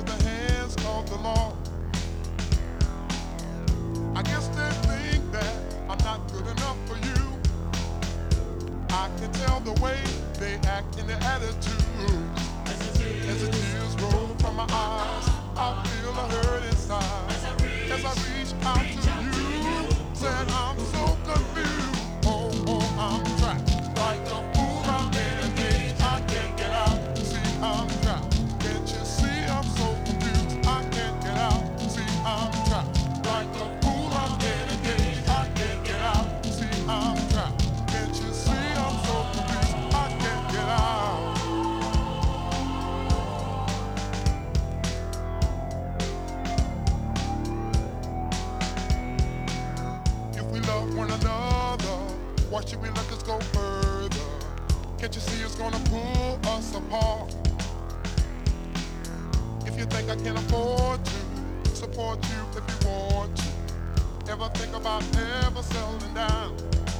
the hands of the law. I guess they think that I'm not good enough for you. I can tell the way they act in their attitude. As the tears roll from my eyes, I feel a hurt inside. As I reach out to you, said I'm so confused. Oh, oh, I'm trapped. Like a fool, I'm in a cage. I can't get out. See, I'm trapped. Can't you see I'm so confused? I can't get out. See, I'm trapped. Like a fool, I'm in a cage. I can't get out. See, I'm trapped. Can't you see I'm so confused? I can't get out. If we love one another, why should we let us go further? Can't you see it's gonna pull us apart? If you think I can afford to support you if you want to, ever think about ever settling down?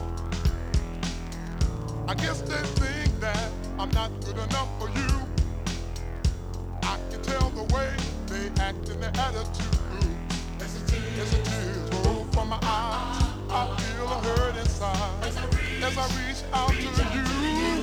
I guess they think that I'm not good enough for you. I can tell the way they act in their attitude. As the tears roll from my eyes, I feel a hurt inside. As I reach out to you,